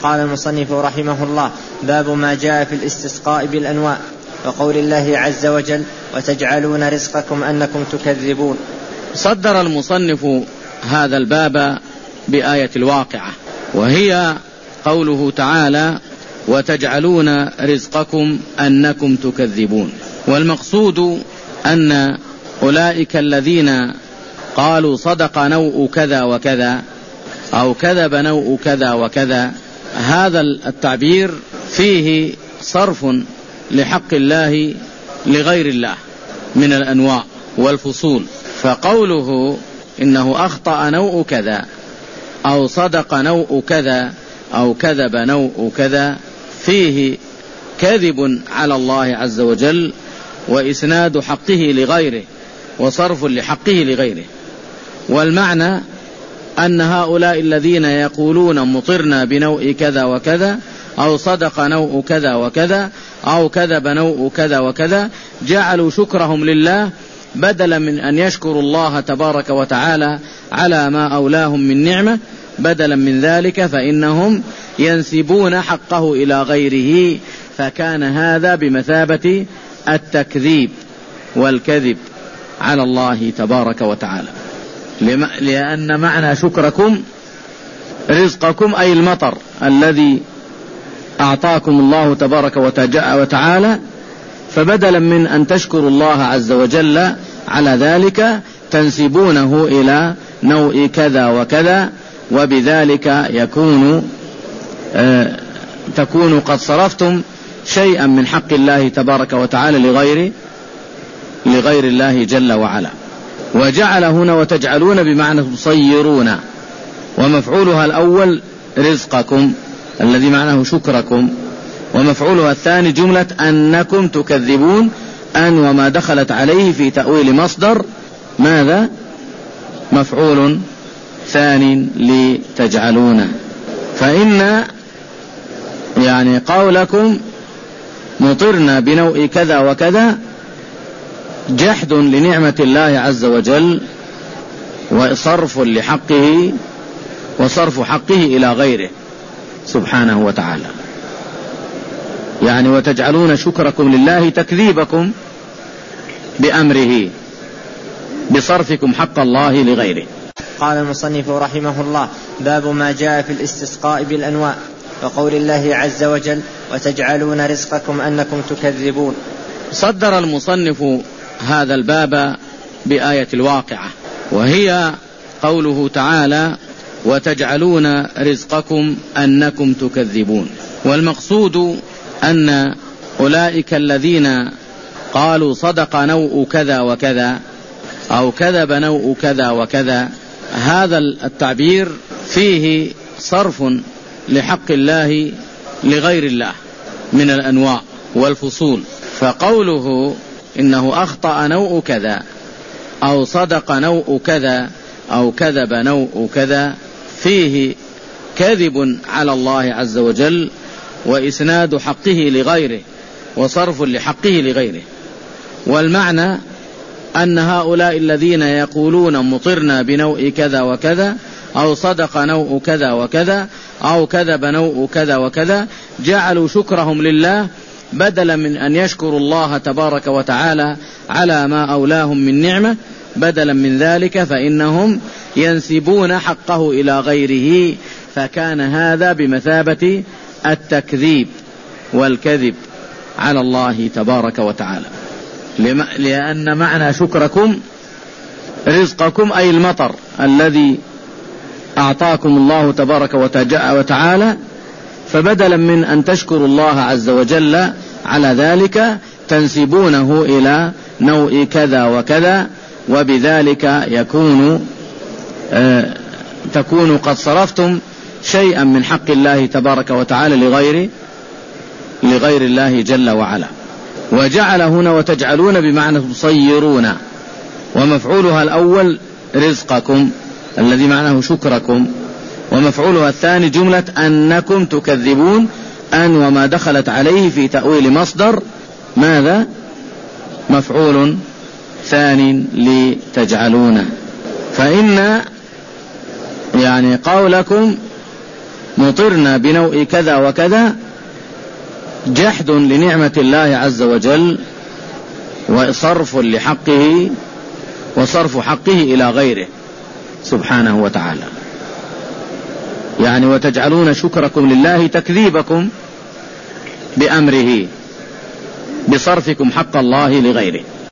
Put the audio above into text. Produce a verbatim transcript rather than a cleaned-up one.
قال المصنف رحمه الله: باب ما جاء في الاستسقاء بالأنواع، وقول الله عز وجل: وتجعلون رزقكم أنكم تكذبون. صدر المصنف هذا الباب بآية الواقعة، وهي قوله تعالى: وتجعلون رزقكم أنكم تكذبون. والمقصود أن أولئك الذين قالوا صدق نوء كذا وكذا أو كذب نوء كذا وكذا، هذا التعبير فيه صرف لحق الله لغير الله من الأنواع والفصول. فقوله إنه أخطأ نوء كذا أو صدق نوء كذا أو كذب نوء كذا فيه كذب على الله عز وجل، وإسناد حقه لغيره، وصرف لحقه لغيره. والمعنى أن هؤلاء الذين يقولون مطرنا بنوء كذا وكذا أو صدق نوء كذا وكذا أو كذب نوء كذا وكذا جعلوا شكرهم لله بدلا من أن يشكروا الله تبارك وتعالى على ما أولاهم من نعمة. بدلا من ذلك فإنهم ينسبون حقه إلى غيره، فكان هذا بمثابة التكذيب والكذب على الله تبارك وتعالى، لأن معنى شكركم رزقكم أي المطر الذي أعطاكم الله تبارك وتعالى، فبدلا من أن تشكروا الله عز وجل على ذلك تنسبونه إلى نوع كذا وكذا، وبذلك يكون آه تكون قد صرفتم شيئا من حق الله تبارك وتعالى لغير لغير الله جل وعلا. وجعل هنا وتجعلون بمعنى تصيرون، ومفعولها الأول رزقكم الذي معناه شكركم، ومفعولها الثاني جملة أنكم تكذبون، أن وما دخلت عليه في تأويل مصدر ماذا؟ مفعول ثاني لتجعلون. فإن يعني قولكم مطرنا بنوء كذا وكذا جحد لنعمة الله عز وجل، وصرف لحقه وصرف حقه إلى غيره سبحانه وتعالى. يعني وتجعلون شكركم لله تكذيبكم بأمره بصرفكم حق الله لغيره. قال المصنف رحمه الله: باب ما جاء في الاستسقاء بالأنواع، وقول الله عز وجل: وتجعلون رزقكم أنكم تكذبون. صدر المصنف هذا الباب بآية الواقعة، وهي قوله تعالى: وتجعلون رزقكم أنكم تكذبون. والمقصود أن أولئك الذين قالوا صدق نوء كذا وكذا أو كذب نوء كذا وكذا، هذا التعبير فيه صرف لحق الله لغير الله من الأنواع والفصول. فقوله إنه أخطأ نوء كذا أو صدق نوء كذا أو كذب نوء كذا فيه كذب على الله عز وجل، وإسناد حقه لغيره، وصرف لحقه لغيره. والمعنى أن هؤلاء الذين يقولون مطرنا بنوء كذا وكذا أو صدق نوء كذا وكذا أو كذب نوء كذا وكذا جعلوا شكرهم لله بدلا من أن يشكروا الله تبارك وتعالى على ما أولاهم من نعمة. بدلا من ذلك فإنهم ينسبون حقه إلى غيره، فكان هذا بمثابة التكذيب والكذب على الله تبارك وتعالى، لأن معنى شكركم رزقكم أي المطر الذي أعطاكم الله تبارك وتعالى، فبدلا من أن تشكروا الله عز وجل على ذلك تنسبونه إلى نوع كذا وكذا، وبذلك يكون آه تكون قد صرفتم شيئا من حق الله تبارك وتعالى لغير لغير الله جل وعلا. وجعل هنا وتجعلون بمعنى تصيرون، ومفعولها الأول رزقكم الذي معناه شكركم، ومفعولها الثاني جملة أنكم تكذبون، أن وما دخلت عليه في تأويل مصدر ماذا؟ مفعول ثاني لتجعلون. فإن يعني قولكم مطرنا بنوء كذا وكذا جحد لنعمة الله عز وجل وصرف لحقه وصرف حقه إلى غيره سبحانه وتعالى. يعني وتجعلون شكركم لله تكذيبكم بأمره بصرفكم حق الله لغيره.